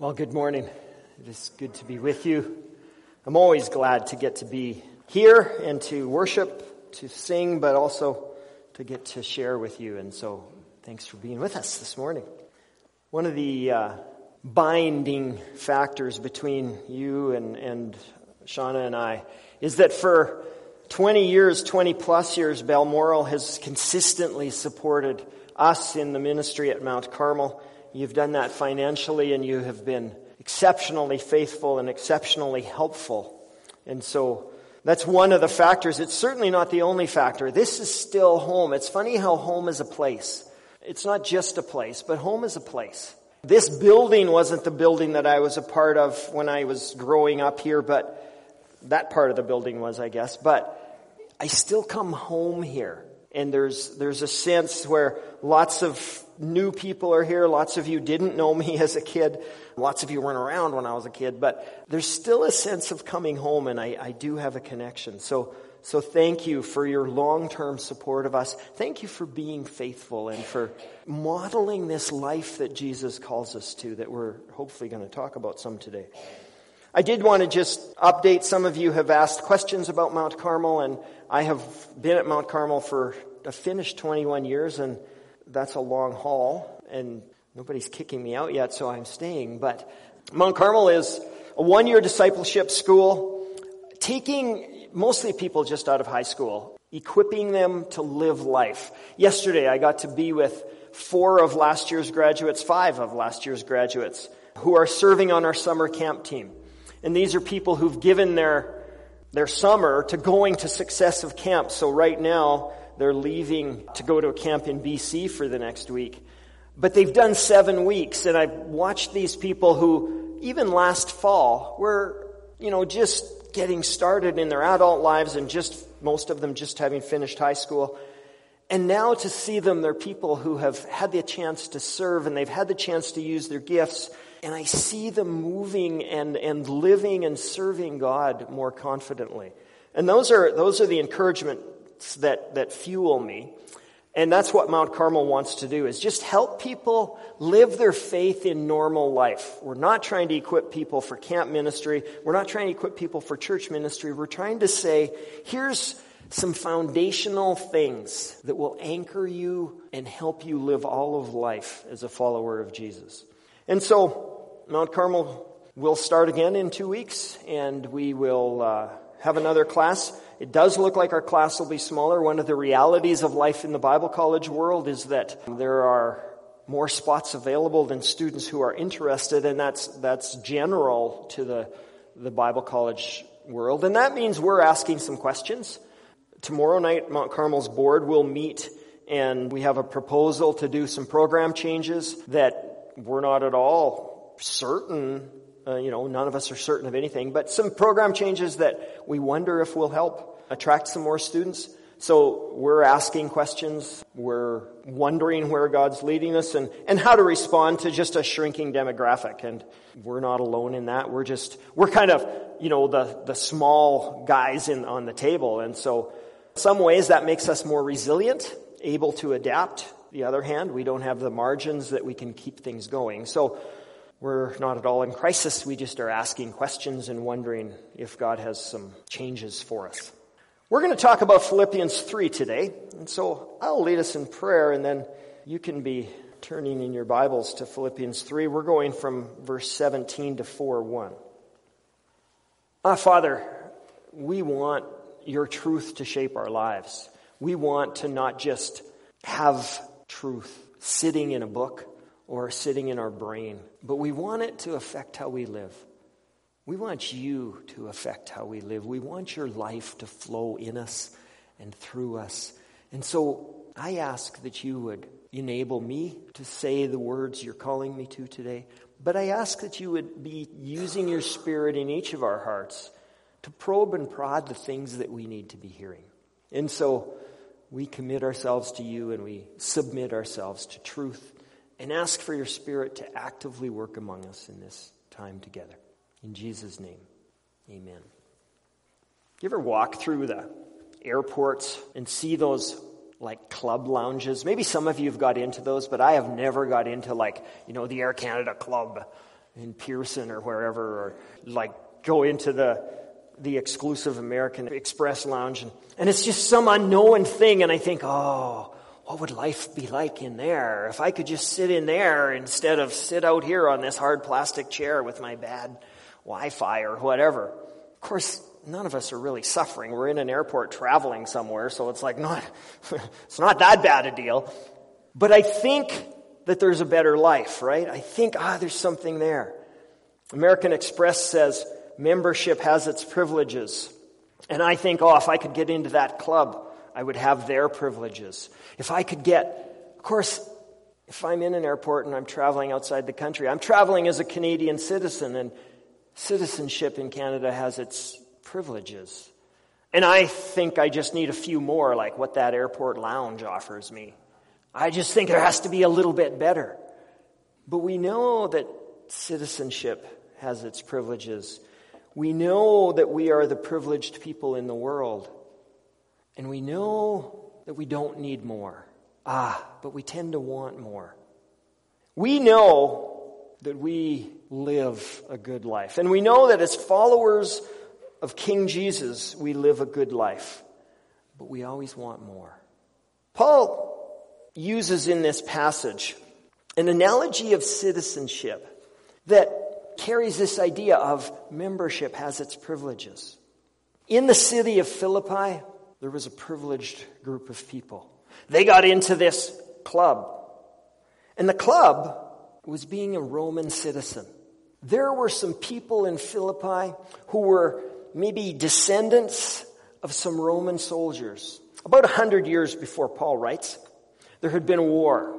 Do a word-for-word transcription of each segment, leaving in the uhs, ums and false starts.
Well, good morning. It is good to be with you. I'm always glad to get to be here and to worship, to sing, but also to get to share with you. And so thanks for being with us this morning. One of the uh, binding factors between you and, and Shauna and I is that for twenty years, twenty plus years, Balmoral has consistently supported us in the ministry at Mount Carmel. You've done that financially, and you have been exceptionally faithful and exceptionally helpful. And so that's one of the factors. It's certainly not the only factor. This is still home. It's funny how home is a place. It's not just a place, but home is a place. This building wasn't the building that I was a part of when I was growing up here, but that part of the building was, I guess. But I still come home here. And there's there's a sense where lots of new people are here. Lots of you didn't know me as a kid. Lots of you weren't around when I was a kid. But there's still a sense of coming home, and I, I do have a connection. So so thank you for your long-term support of us. Thank you for being faithful and for modeling this life that Jesus calls us to, that we're hopefully going to talk about some today. I did want to just update. Some of you have asked questions about Mount Carmel, and I have been at Mount Carmel for a finished twenty-one years, and that's a long haul, and nobody's kicking me out yet, so I'm staying. But Mount Carmel is a one-year discipleship school, taking mostly people just out of high school, equipping them to live life. Yesterday, I got to be with four of last year's graduates, five of last year's graduates, who are serving on our summer camp team. And these are people who've given their their summer to going to successive camps. So right now, they're leaving to go to a camp in B C for the next week. But they've done seven weeks, and I've watched these people who, even last fall, were, you know, just getting started in their adult lives, and just most of them just having finished high school. And now to see them, they're people who have had the chance to serve, and they've had the chance to use their gifts. And I see them moving and, and living and serving God more confidently. And those are those are the encouragements that, that fuel me. And that's what Mount Carmel wants to do, is just help people live their faith in normal life. We're not trying to equip people for camp ministry. We're not trying to equip people for church ministry. We're trying to say, here's some foundational things that will anchor you and help you live all of life as a follower of Jesus. And so Mount Carmel will start again in two weeks, and we will uh, have another class. It does look like our class will be smaller. One of the realities of life in the Bible college world is that there are more spots available than students who are interested, and that's that's general to the, the Bible college world. And that means we're asking some questions. Tomorrow night, Mount Carmel's board will meet, and we have a proposal to do some program changes that we're not at all certain, uh, you know, none of us are certain of anything, but some program changes that we wonder if will help attract some more students. So we're asking questions, we're wondering where God's leading us, and, and how to respond to just a shrinking demographic. And we're not alone in that. We're just, we're kind of, you know, the, the small guys in on the table. And so in some ways that makes us more resilient, able to adapt. The other hand, we don't have the margins that we can keep things going. So we're not at all in crisis. We just are asking questions and wondering if God has some changes for us. We're going to talk about Philippians three today. And so I'll lead us in prayer, and then you can be turning in your Bibles to Philippians three. We're going from verse seventeen to four one. Ah, Father, we want your truth to shape our lives. We want to not just have truth sitting in a book or sitting in our brain, but we want it to affect how we live. We want you to affect how we live. We want your life to flow in us and through us. And so I ask that you would enable me to say the words you're calling me to today, but I ask that you would be using your Spirit in each of our hearts to probe and prod the things that we need to be hearing. And so we commit ourselves to you, and we submit ourselves to truth and ask for your Spirit to actively work among us in this time together. In Jesus' name, amen. You ever walk through the airports and see those like club lounges? Maybe some of you have got into those, but I have never got into like, you know, the Air Canada Club in Pearson or wherever, or like go into the the exclusive American Express lounge, and, and it's just some unknown thing, and I think, oh, what would life be like in there if I could just sit in there instead of sit out here on this hard plastic chair with my bad Wi-Fi or whatever. Of course, none of us are really suffering. We're in an airport traveling somewhere, so it's like not, it's not that bad a deal. But I think that there's a better life, right? I think, ah, there's something there. American Express says membership has its privileges. And I think, oh, if I could get into that club, I would have their privileges. If I could get, of course, if I'm in an airport and I'm traveling outside the country, I'm traveling as a Canadian citizen, and citizenship in Canada has its privileges. And I think I just need a few more, like what that airport lounge offers me. I just think there has to be a little bit better. But we know that citizenship has its privileges. We know that we are the privileged people in the world. And we know that we don't need more. Ah, but we tend to want more. We know that we live a good life. And we know that as followers of King Jesus, we live a good life. But we always want more. Paul uses in this passage an analogy of citizenship that carries this idea of membership has its privileges. In the city of Philippi, there was a privileged group of people. They got into this club. And the club was being a Roman citizen. There were some people in Philippi who were maybe descendants of some Roman soldiers. About a hundred years before Paul writes, there had been a war.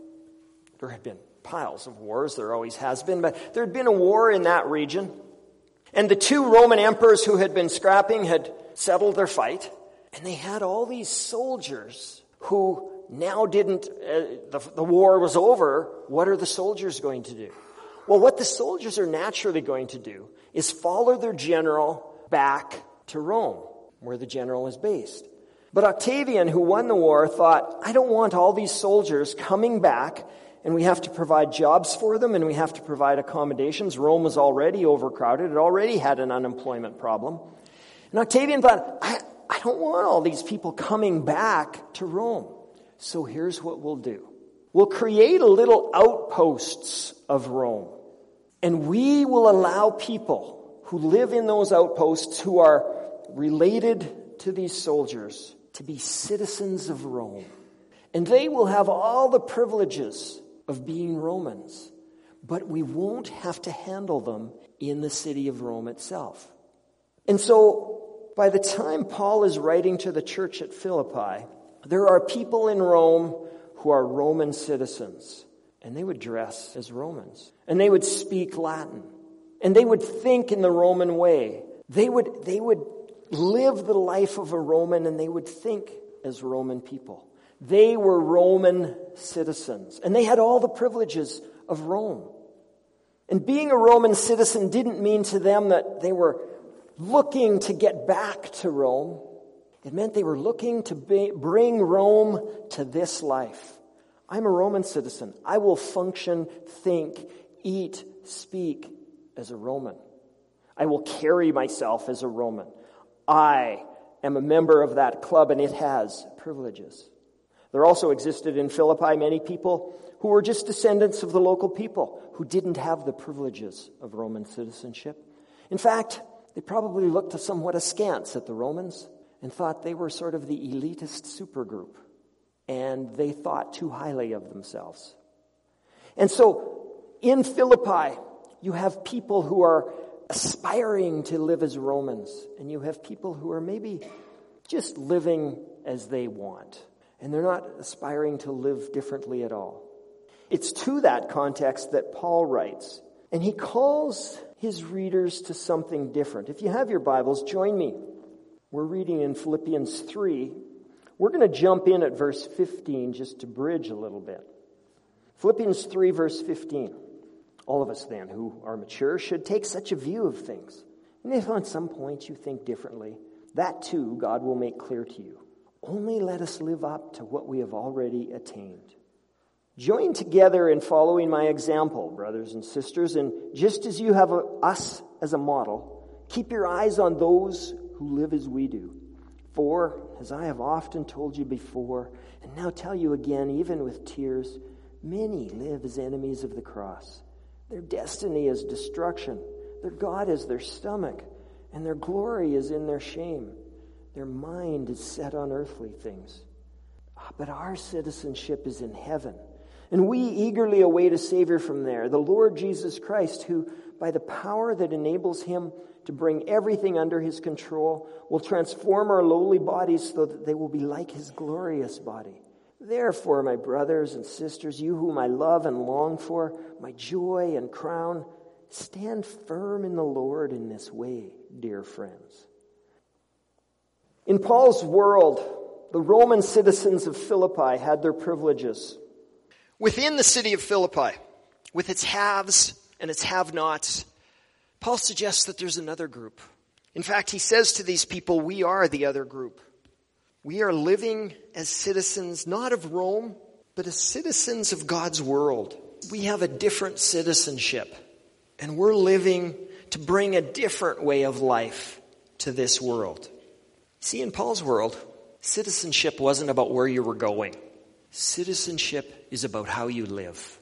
There had been piles of wars, there always has been, but there had been a war in that region. And the two Roman emperors who had been scrapping had settled their fight. And they had all these soldiers who now didn't, uh, the, the war was over. What are the soldiers going to do? Well, what the soldiers are naturally going to do is follow their general back to Rome, where the general is based. But Octavian, who won the war, thought, I don't want all these soldiers coming back, and we have to provide jobs for them, and we have to provide accommodations. Rome was already overcrowded. It already had an unemployment problem. And Octavian thought, I, I don't want all these people coming back to Rome. So here's what we'll do. We'll create a little outposts of Rome. And we will allow people who live in those outposts who are related to these soldiers to be citizens of Rome. And they will have all the privileges of being Romans. But we won't have to handle them in the city of Rome itself. And so, by the time Paul is writing to the church at Philippi, there are people in Rome who are Roman citizens. And they would dress as Romans. And they would speak Latin. And they would think in the Roman way. They would, they would live the life of a Roman, and they would think as Roman people. They were Roman citizens. And they had all the privileges of Rome. And being a Roman citizen didn't mean to them that they were looking to get back to Rome. It meant they were looking to be, bring Rome to this life. I'm a Roman citizen. I will function, think, eat, speak as a Roman. I will carry myself as a Roman. I am a member of that club, and it has privileges. There also existed in Philippi many people who were just descendants of the local people who didn't have the privileges of Roman citizenship. In fact, they probably looked somewhat askance at the Romans and thought they were sort of the elitist supergroup, and they thought too highly of themselves. And so in Philippi, you have people who are aspiring to live as Romans, and you have people who are maybe just living as they want, and they're not aspiring to live differently at all. It's to that context that Paul writes, and he calls his readers to something different. If you have your Bibles, join me. We're reading in Philippians three. We're going to jump in at verse fifteen just to bridge a little bit. Philippians three, verse fifteen. All of us then who are mature should take such a view of things. And if on some point you think differently, that too God will make clear to you. Only let us live up to what we have already attained. Join together in following my example, brothers and sisters, and just as you have a, us as a model, keep your eyes on those who live as we do. For, as I have often told you before, and now tell you again, even with tears, many live as enemies of the cross. Their destiny is destruction. Their God is their stomach, and their glory is in their shame. Their mind is set on earthly things. But our citizenship is in heaven, and we eagerly await a Savior from there, the Lord Jesus Christ, who, by the power that enables him to bring everything under his control, will transform our lowly bodies so that they will be like his glorious body. Therefore, my brothers and sisters, you whom I love and long for, my joy and crown, stand firm in the Lord in this way, dear friends. In Paul's world, the Roman citizens of Philippi had their privileges. Within the city of Philippi, with its haves and its have-nots, Paul suggests that there's another group. In fact, he says to these people, we are the other group. We are living as citizens, not of Rome, but as citizens of God's world. We have a different citizenship, and we're living to bring a different way of life to this world. See, in Paul's world, citizenship wasn't about where you were going. Citizenship is about how you live.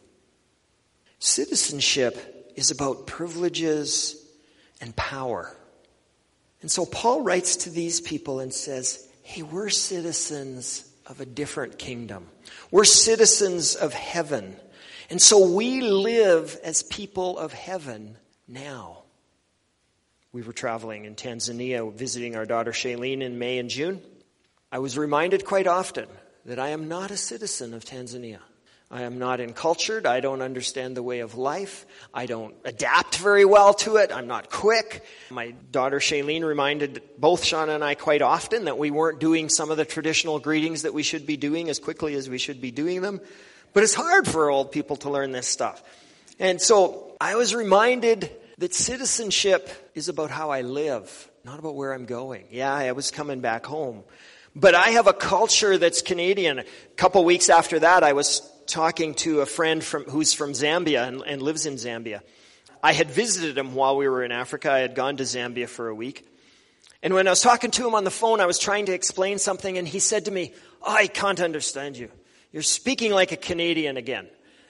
Citizenship is about privileges and power. And so Paul writes to these people and says, hey, we're citizens of a different kingdom. We're citizens of heaven. And so we live as people of heaven now. We were traveling in Tanzania, visiting our daughter Shailene in May and June. I was reminded quite often that I am not a citizen of Tanzania. I am not encultured. I don't understand the way of life. I don't adapt very well to it. I'm not quick. My daughter Shailene reminded both Shauna and I quite often that we weren't doing some of the traditional greetings that we should be doing as quickly as we should be doing them. But it's hard for old people to learn this stuff. And so I was reminded that citizenship is about how I live, not about where I'm going. Yeah, I was coming back home. But I have a culture that's Canadian. A couple weeks after that, I was talking to a friend from who's from Zambia and, and lives in Zambia. I had visited him while we were in Africa. I had gone to Zambia for a week. And when I was talking to him on the phone, I was trying to explain something, and he said to me, oh, I can't understand you. You're speaking like a Canadian again.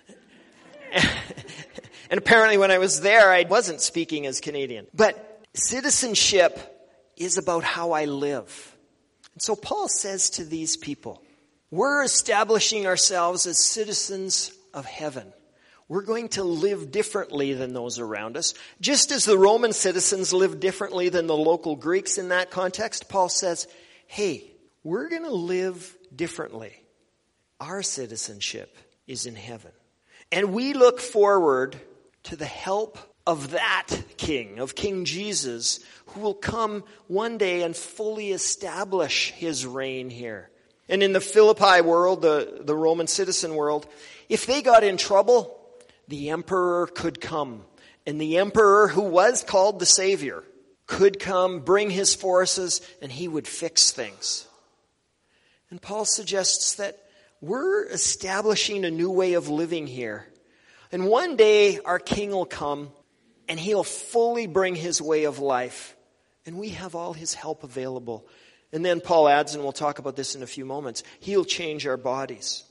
And apparently when I was there, I wasn't speaking as Canadian. But citizenship is about how I live. And so Paul says to these people, we're establishing ourselves as citizens of heaven. We're going to live differently than those around us. Just as the Roman citizens lived differently than the local Greeks in that context, Paul says, hey, we're going to live differently. Our citizenship is in heaven. And we look forward to the help of that king, of King Jesus, who will come one day and fully establish his reign here. And in the Philippi world, the, the Roman citizen world, if they got in trouble, the emperor could come. And the emperor, who was called the Savior, could come, bring his forces, and he would fix things. And Paul suggests that we're establishing a new way of living here. And one day our king will come and he'll fully bring his way of life. And we have all his help available. And then Paul adds, and we'll talk about this in a few moments, he'll change our bodies.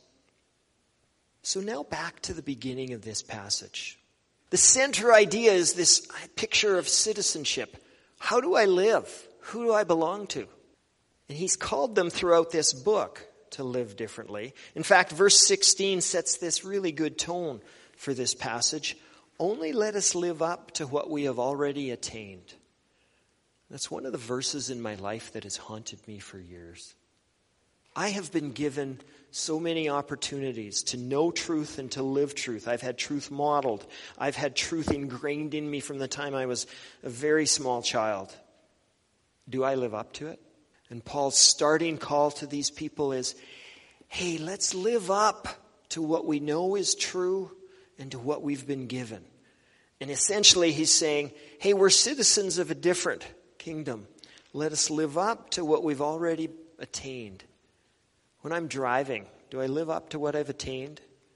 So now back to the beginning of this passage. The center idea is this picture of citizenship. How do I live? Who do I belong to? And he's called them throughout this book to live differently. In fact, verse sixteen sets this really good tone for this passage. Only let us live up to what we have already attained. That's one of the verses in my life that has haunted me for years. I have been given so many opportunities to know truth and to live truth. I've had truth modeled. I've had truth ingrained in me from the time I was a very small child. Do I live up to it? And Paul's starting call to these people is, hey, let's live up to what we know is true and to what we've been given. And essentially he's saying, hey, we're citizens of a different kingdom. Let us live up to what we've already attained. When I'm driving, do I live up to what I've attained?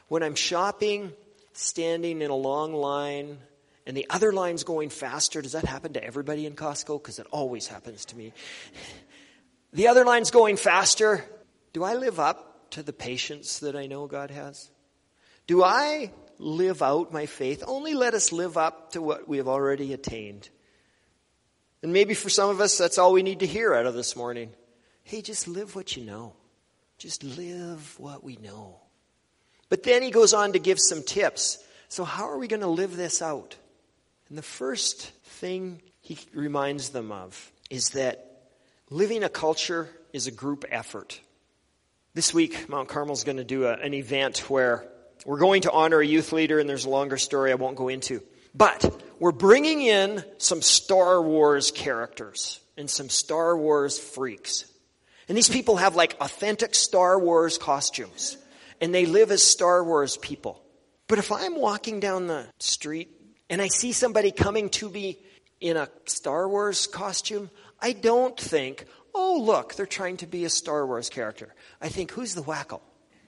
When I'm shopping, standing in a long line, and the other line's going faster, does that happen to everybody in Costco? Because it always happens to me. The other line's going faster. Do I live up to the patience that I know God has? Do I live out my faith? Only let us live up to what we have already attained. And maybe for some of us, that's all we need to hear out of this morning. Hey, just live what you know. Just live what we know. But then he goes on to give some tips. So how are we going to live this out? And the first thing he reminds them of is that living a culture is a group effort. This week, Mount Carmel's going to do a, an event where we're going to honor a youth leader, and there's a longer story I won't go into. But we're bringing in some Star Wars characters and some Star Wars freaks. And these people have like authentic Star Wars costumes. And they live as Star Wars people. But if I'm walking down the street and I see somebody coming to me in a Star Wars costume, I don't think, oh, look, they're trying to be a Star Wars character. I think, who's the wacko?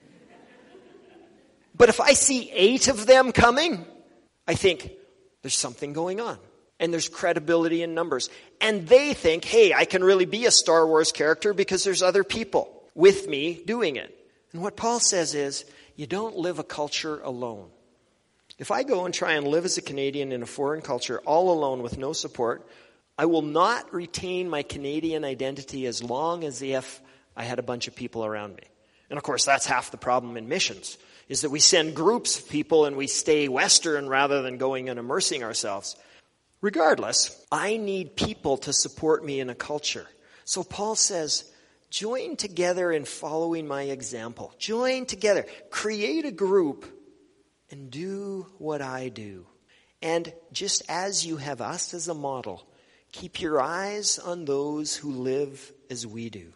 But if I see eight of them coming, I think there's something going on. And there's credibility in numbers. And they think, hey, I can really be a Star Wars character because there's other people with me doing it. And what Paul says is, you don't live a culture alone. If I go and try and live as a Canadian in a foreign culture all alone with no support, I will not retain my Canadian identity as long as if I had a bunch of people around me. And of course, that's half the problem in missions, is that we send groups of people and we stay Western rather than going and immersing ourselves. Regardless, I need people to support me in a culture. So Paul says, join together in following my example. Join together. Create a group and do what I do. And just as you have us as a model, keep your eyes on those who live as we do.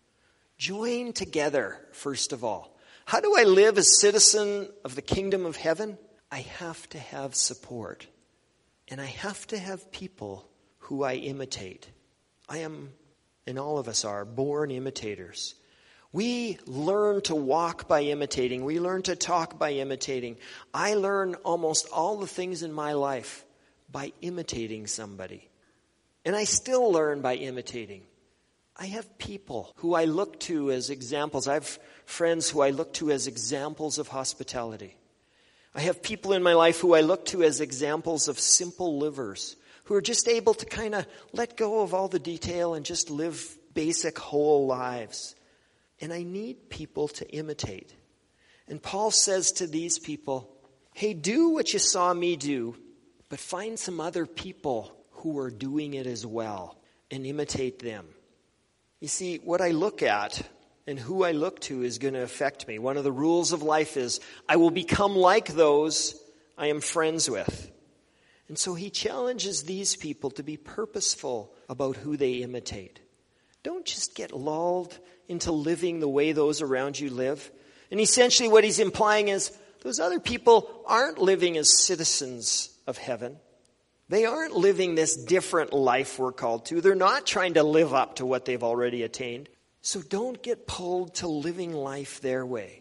Join together, first of all. How do I live as citizen of the kingdom of heaven? I have to have support. And I have to have people who I imitate. I am, and all of us are, born imitators. We learn to walk by imitating. We learn to talk by imitating. I learn almost all the things in my life by imitating somebody. And I still learn by imitating. I have people who I look to as examples. I have friends who I look to as examples of hospitality. I have people in my life who I look to as examples of simple livers, who are just able to kind of let go of all the detail and just live basic whole lives. And I need people to imitate. And Paul says to these people, hey, do what you saw me do, but find some other people who are doing it as well and imitate them. You see, what I look at and who I look to is going to affect me. One of the rules of life is I will become like those I am friends with. And so he challenges these people to be purposeful about who they imitate. Don't just get lulled into living the way those around you live. And essentially what he's implying is those other people aren't living as citizens of heaven. They aren't living this different life we're called to. They're not trying to live up to what they've already attained. So don't get pulled to living life their way.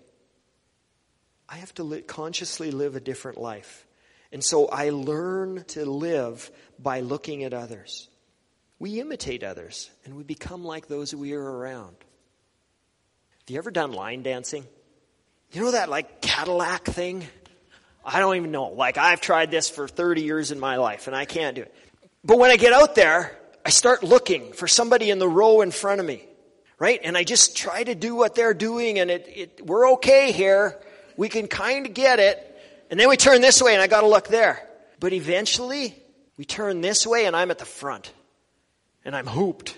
I have to li- consciously live a different life. And so I learn to live by looking at others. We imitate others, and we become like those we are around. Have you ever done line dancing? You know that like Cadillac thing? I don't even know. Like I've tried this for thirty years in my life, and I can't do it. But when I get out there, I start looking for somebody in the row in front of me. Right? And I just try to do what they're doing, and it, it we're okay here. We can kind of get it. And then we turn this way, and I got to look there. But eventually, we turn this way, and I'm at the front. And I'm hooped.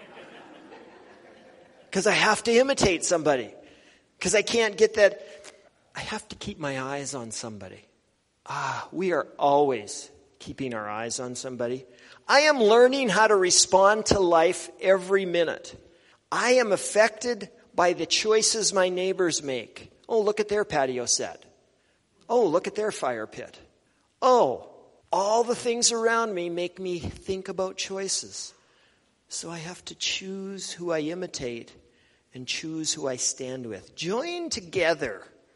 Because I have to imitate somebody. Because I can't get that. I have to keep my eyes on somebody. Ah, we are always keeping our eyes on somebody. I am learning how to respond to life every minute. I am affected by the choices my neighbors make. Oh, look at their patio set. Oh, look at their fire pit. Oh, all the things around me make me think about choices. So I have to choose who I imitate and choose who I stand with. Join together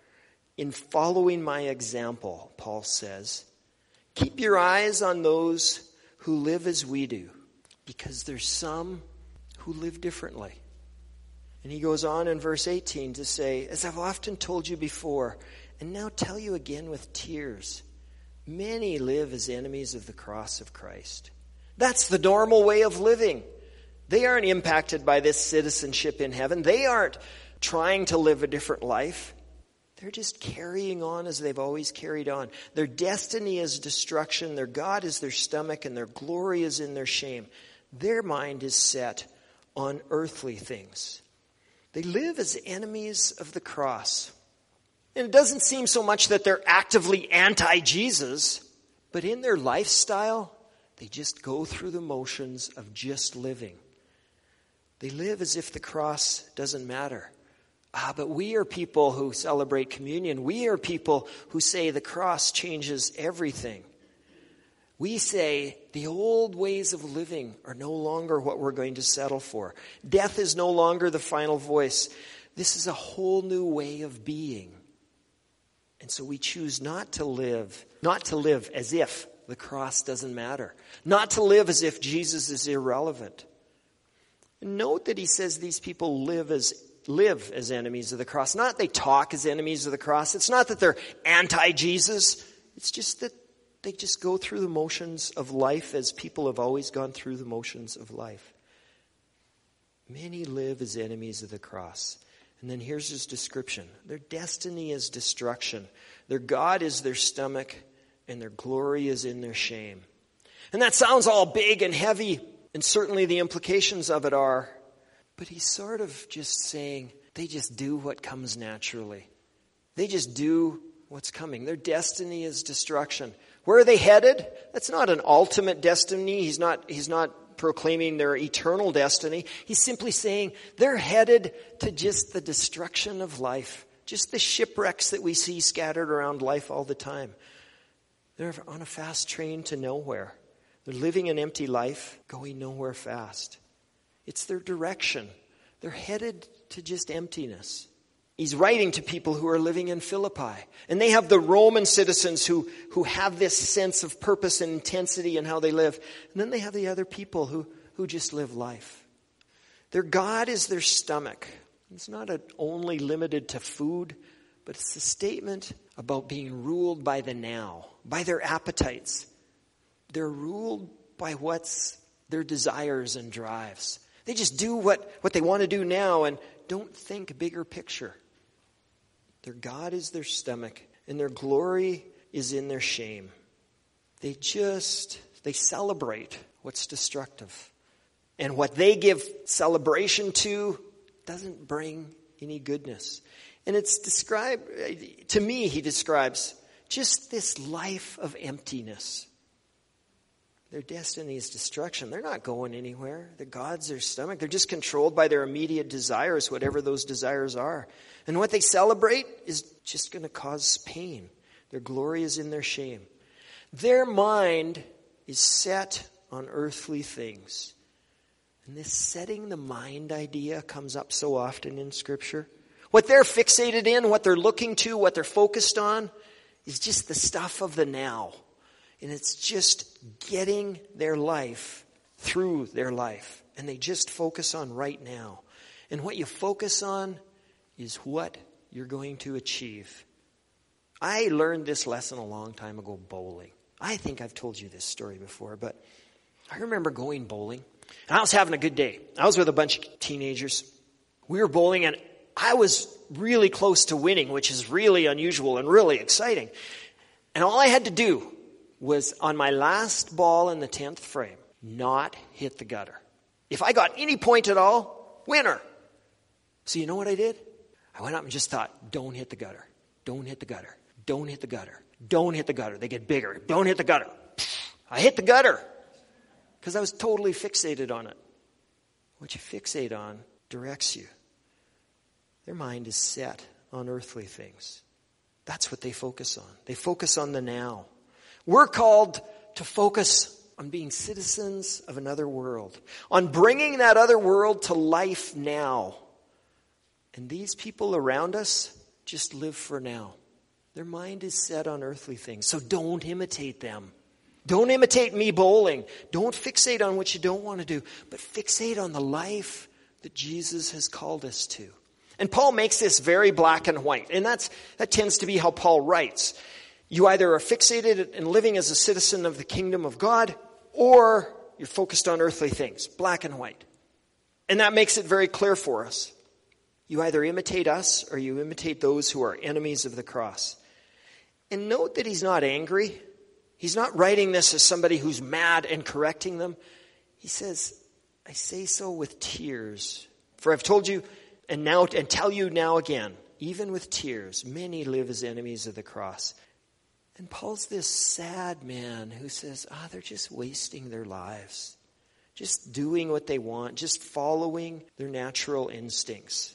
In following my example, Paul says, keep your eyes on those who live as we do, because there's some who live differently. And he goes on in verse eighteen to say, as I've often told you before, and now tell you again with tears, many live as enemies of the cross of Christ. That's the normal way of living. They aren't impacted by this citizenship in heaven. They aren't trying to live a different life. They're just carrying on as they've always carried on. Their destiny is destruction. Their God is their stomach, and their glory is in their shame. Their mind is set on earthly things. They live as enemies of the cross. And it doesn't seem so much that they're actively anti-Jesus, but in their lifestyle, they just go through the motions of just living. They live as if the cross doesn't matter. Ah, but we are people who celebrate communion. We are people who say the cross changes everything. We say the old ways of living are no longer what we're going to settle for. Death is no longer the final voice. This is a whole new way of being. And so we choose not to live, not to live as if the cross doesn't matter. Not to live as if Jesus is irrelevant. And note that he says these people live as live as enemies of the cross. Not they talk as enemies of the cross. It's not that they're anti-Jesus. It's just that they just go through the motions of life as people have always gone through the motions of life. Many live as enemies of the cross. And then here's his description. Their destiny is destruction. Their God is their stomach, and their glory is in their shame. And that sounds all big and heavy, and certainly the implications of it are. But he's sort of just saying they just do what comes naturally. They just do what's coming. Their destiny is destruction. Where are they headed? That's not an ultimate destiny. He's not, he's not proclaiming their eternal destiny. He's simply saying they're headed to just the destruction of life. Just the shipwrecks that we see scattered around life all the time. They're on a fast train to nowhere. They're living an empty life, going nowhere fast. It's their direction. They're headed to just emptiness. He's writing to people who are living in Philippi. And they have the Roman citizens who, who have this sense of purpose and intensity in how they live. And then they have the other people who, who just live life. Their God is their stomach. It's not a, only limited to food, but it's a statement about being ruled by the now, by their appetites. They're ruled by what's their desires and drives. They just do what, what they want to do now and don't think bigger picture. Their God is their stomach, and their glory is in their shame. They just, they celebrate what's destructive. And what they give celebration to doesn't bring any goodness. And it's described, to me, he describes just this life of emptiness. Their destiny is destruction. They're not going anywhere. The God's their stomach. They're just controlled by their immediate desires, whatever those desires are. And what they celebrate is just going to cause pain. Their glory is in their shame. Their mind is set on earthly things. And this setting the mind idea comes up so often in Scripture. What they're fixated in, what they're looking to, what they're focused on is just the stuff of the now. And it's just getting their life through their life. And they just focus on right now. And what you focus on is what you're going to achieve. I learned this lesson a long time ago bowling. I think I've told you this story before, but I remember going bowling. And I was having a good day. I was with a bunch of teenagers. We were bowling, and I was really close to winning, which is really unusual and really exciting. And all I had to do was on my last ball in the tenth frame, not hit the gutter. If I got any point at all, winner. So you know what I did? I went up and just thought, don't hit the gutter. Don't hit the gutter. Don't hit the gutter. Don't hit the gutter. They get bigger. Don't hit the gutter. I hit the gutter because I was totally fixated on it. What you fixate on directs you. Their mind is set on earthly things. That's what they focus on. They focus on the now. We're called to focus on being citizens of another world, on bringing that other world to life now. And these people around us just live for now. Their mind is set on earthly things. So don't imitate them. Don't imitate me bowling. Don't fixate on what you don't want to do, but fixate on the life that Jesus has called us to. And Paul makes this very black and white. And that's that tends to be how Paul writes. You either are fixated and living as a citizen of the kingdom of God, or you're focused on earthly things, black and white. And that makes it very clear for us. You either imitate us or you imitate those who are enemies of the cross. And note that he's not angry. He's not writing this as somebody who's mad and correcting them. He says, I say so with tears. For I've told you and now and tell you now again, even with tears, many live as enemies of the cross. And Paul's this sad man who says, ah, oh, they're just wasting their lives. Just doing what they want, just following their natural instincts.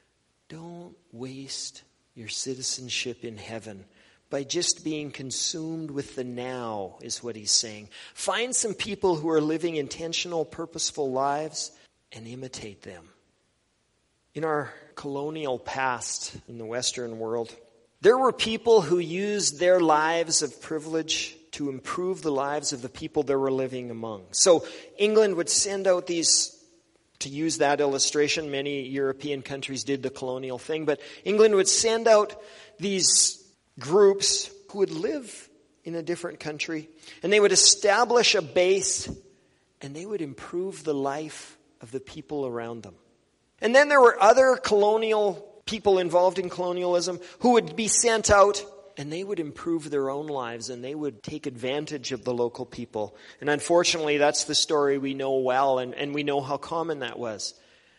Don't waste your citizenship in heaven by just being consumed with the now, is what he's saying. Find some people who are living intentional, purposeful lives and imitate them. In our colonial past in the Western world, there were people who used their lives of privilege to improve the lives of the people they were living among. So England would send out these, to use that illustration, many European countries did the colonial thing, but England would send out these groups who would live in a different country, and they would establish a base, and they would improve the life of the people around them. And then there were other colonial people involved in colonialism who would be sent out, and they would improve their own lives, and they would take advantage of the local people. And unfortunately, that's the story we know well, and, and we know how common that was.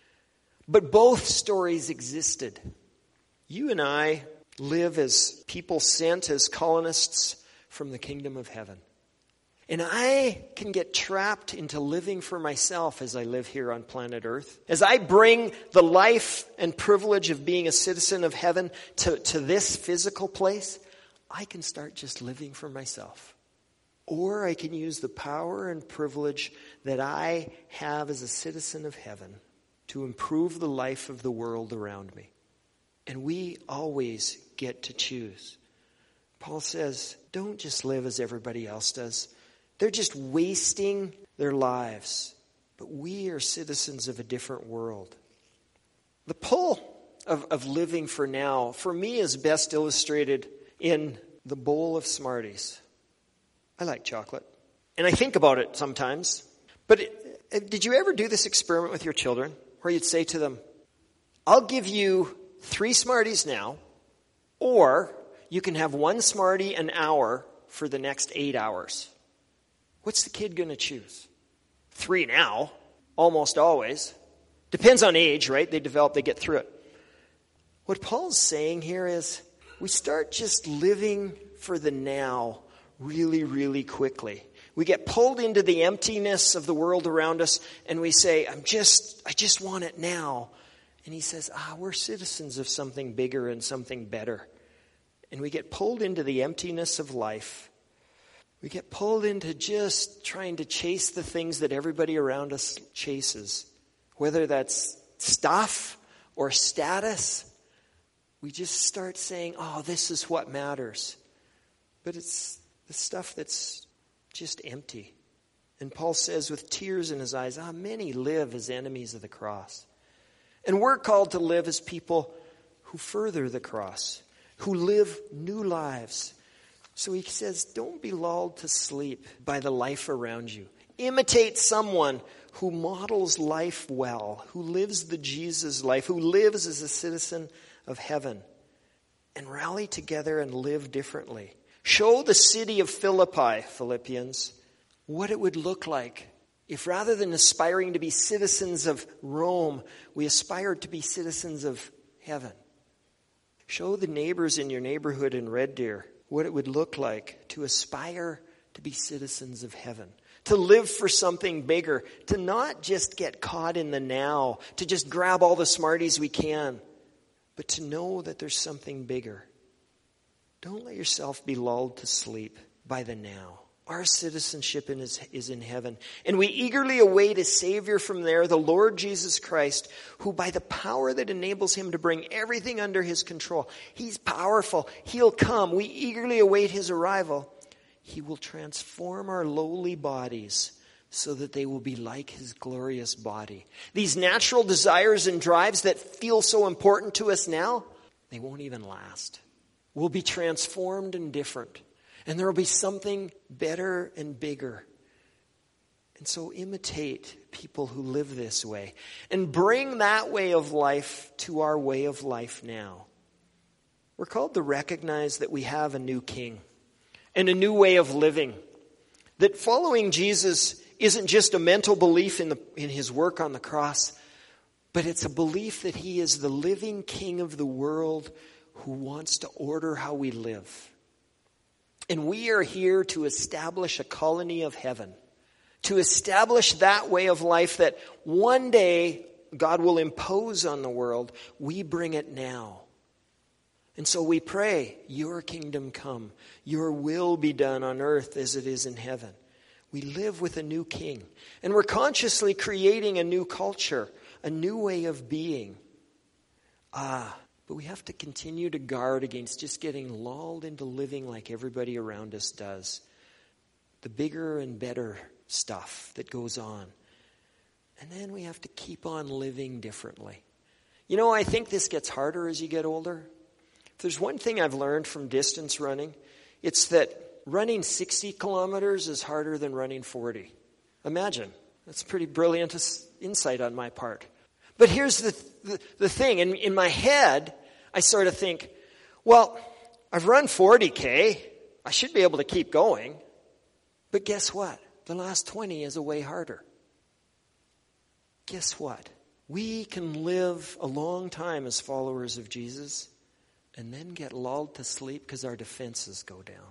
But both stories existed. You and I live as people sent as colonists from the kingdom of heaven. And I can get trapped into living for myself as I live here on planet Earth. As I bring the life and privilege of being a citizen of heaven to, to this physical place, I can start just living for myself. Or I can use the power and privilege that I have as a citizen of heaven to improve the life of the world around me. And we always get to choose. Paul says, don't just live as everybody else does. They're just wasting their lives. But we are citizens of a different world. The pull of, of living for now, for me, is best illustrated in the bowl of Smarties. I like chocolate. And I think about it sometimes. But it, did you ever do this experiment with your children where you'd say to them, I'll give you three Smarties now, or you can have one Smartie an hour for the next eight hours. What's the kid going to choose? Three now, almost always. Depends on age, right? They develop, they get through it. What Paul's saying here is we start just living for the now really, really quickly. We get pulled into the emptiness of the world around us, and we say, I'm just, I just want it now. And he says, ah, we're citizens of something bigger and something better. And we get pulled into the emptiness of life. We get pulled into just trying to chase the things that everybody around us chases. Whether that's stuff or status, we just start saying, oh, this is what matters. But it's the stuff that's just empty. And Paul says with tears in his eyes, ah, many live as enemies of the cross. And we're called to live as people who further the cross, who live new lives. So he says, don't be lulled to sleep by the life around you. Imitate someone who models life well, who lives the Jesus life, who lives as a citizen of heaven. And rally together and live differently. Show the city of Philippi, Philippians, what it would look like if rather than aspiring to be citizens of Rome, we aspired to be citizens of heaven. Show the neighbors in your neighborhood in Red Deer what it would look like to aspire to be citizens of heaven, to live for something bigger, to not just get caught in the now, to just grab all the Smarties we can, but to know that there's something bigger. Don't let yourself be lulled to sleep by the now. Our citizenship in is, is in heaven. And we eagerly await a Savior from there, the Lord Jesus Christ, who by the power that enables him to bring everything under his control, he's powerful. He'll come. We eagerly await his arrival. He will transform our lowly bodies so that they will be like his glorious body. These natural desires and drives that feel so important to us now, they won't even last. We'll be transformed and different. And there will be something better and bigger. And so imitate people who live this way. And bring that way of life to our way of life now. We're called to recognize that we have a new king. And a new way of living. That following Jesus isn't just a mental belief in, the, in his work on the cross. But it's a belief that he is the living king of the world who wants to order how we live. And we are here to establish a colony of heaven. To establish that way of life that one day God will impose on the world. We bring it now. And so we pray, your kingdom come. Your will be done on earth as it is in heaven. We live with a new king. And we're consciously creating a new culture. A new way of being. Ah, but we have to continue to guard against just getting lulled into living like everybody around us does. The bigger and better stuff that goes on. And then we have to keep on living differently. You know, I think this gets harder as you get older. If there's one thing I've learned from distance running, it's that running sixty kilometers is harder than running forty. Imagine. That's pretty brilliant insight on my part. But here's the, the, the thing. In, in my head, I sort of think, well, I've run forty K. I should be able to keep going. But guess what? The last twenty is a way harder. Guess what? We can live a long time as followers of Jesus and then get lulled to sleep because our defenses go down.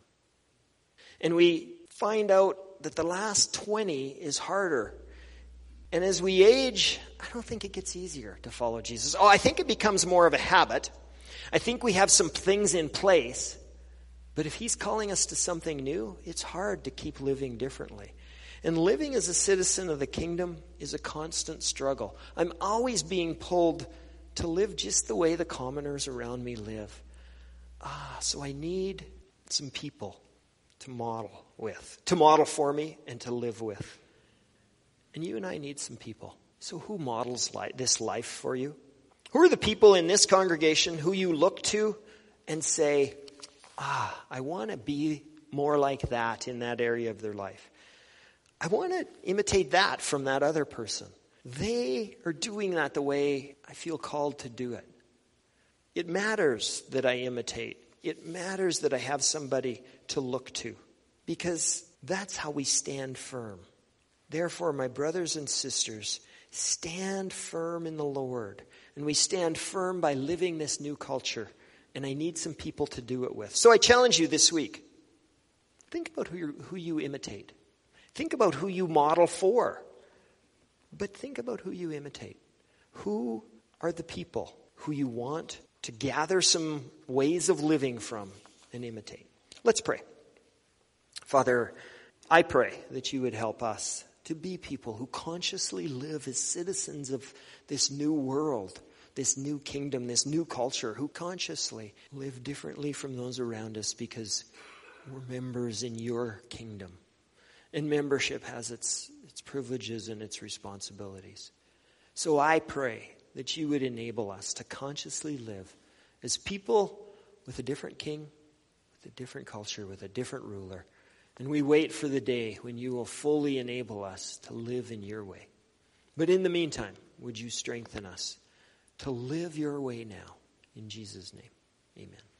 And we find out that the last twenty is harder. And as we age, I don't think it gets easier to follow Jesus. Oh, I think it becomes more of a habit. I think we have some things in place. But if he's calling us to something new, it's hard to keep living differently. And living as a citizen of the kingdom is a constant struggle. I'm always being pulled to live just the way the commoners around me live. Ah, so I need some people to model with, to model for me and to live with. And you and I need some people. So who models li- this life for you? Who are the people in this congregation who you look to and say, ah, I want to be more like that in that area of their life. I want to imitate that from that other person. They are doing that the way I feel called to do it. It matters that I imitate. It matters that I have somebody to look to. Because that's how we stand firm. Therefore, my brothers and sisters, stand firm in the Lord. And we stand firm by living this new culture. And I need some people to do it with. So I challenge you this week. Think about who, you're, who you imitate. Think about who you model for. But think about who you imitate. Who are the people who you want to gather some ways of living from and imitate? Let's pray. Father, I pray that you would help us to be people who consciously live as citizens of this new world, this new kingdom, this new culture, who consciously live differently from those around us because we're members in your kingdom. And membership has its, its privileges and its responsibilities. So I pray that you would enable us to consciously live as people with a different king, with a different culture, with a different ruler. And we wait for the day when you will fully enable us to live in your way. But in the meantime, would you strengthen us to live your way now? In Jesus' name, amen.